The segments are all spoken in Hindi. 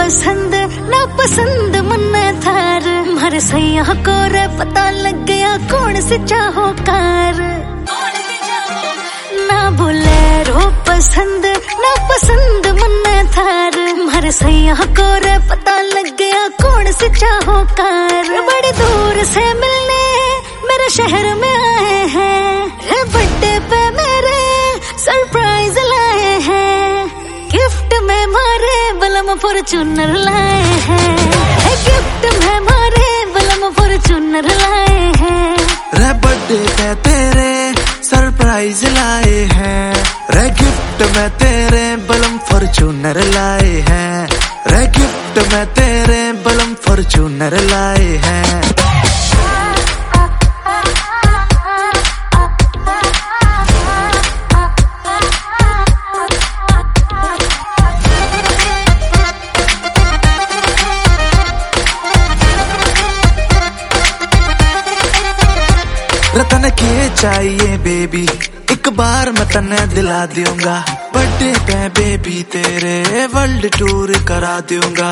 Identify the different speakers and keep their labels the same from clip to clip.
Speaker 1: पसंद ना पसंद मन्ने थार मारे सैया को रे पता लग गया कौन से चाहो कार ना बोलेरो पसंद ना पसंद मन्ने थार मारे सैया को रे पता लग गया कौन से चाहो कार बड़ी दूर से मिलने मेरे शहर में आए हैं बर्थडे पे मेरे सरप्राइज लाए हैं गिफ्ट में मारे बलम फॉर्च्यूनर लाए हैं गिफ्ट में मारे बलम फॉर्च्यूनर लाए हैं
Speaker 2: रे बर्थडे पे तेरे सरप्राइज लाए हैं रे गिफ्ट में तेरे बलम फॉर्च्यूनर लाए हैं रे गिफ्ट में तेरे बलम फॉर्च्यूनर लाए हैं। रतन के चाहिए बेबी एक बार मैं तन्ने दिला दूंगा बर्थडे पे बेबी तेरे वर्ल्ड टूर करा दूंगा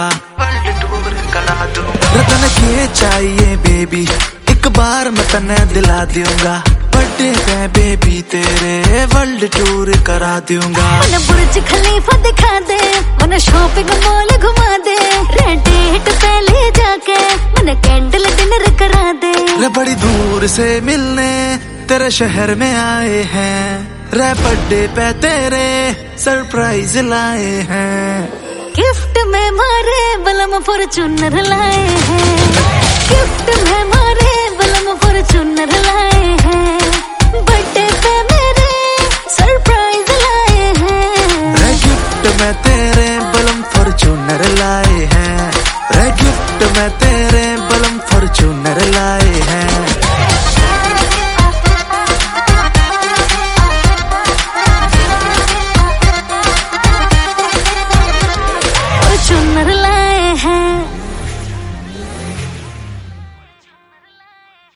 Speaker 2: रतन के चाहिए बेबी एक बार मैं तन्ने दिला दूंगा बर्थडे पे बेबी तेरे वर्ल्ड टूर करा दूंगा
Speaker 1: मन बुर्ज खलीफा दिखा दे मन शॉपिंग मॉल घुमा दे रेड डेट पे ले जाके मन कैंडल डिनर करा दे
Speaker 2: रे बड़ी दूर से मिलने तेरे शहर में आए हैं रे बर्थडे पे तेरे सरप्राइज लाए हैं
Speaker 1: गिफ्ट में मारे बलम फॉर्च्यूनर लाए हैं गिफ्ट में मारे बलम फॉर्च्यूनर लाए हैं बर्थडे पे मेरे सरप्राइज लाए हैं
Speaker 2: रे गिफ्ट में तेरे बलम फॉर्च्यूनर लाए हैं रे गिफ्ट में तेरे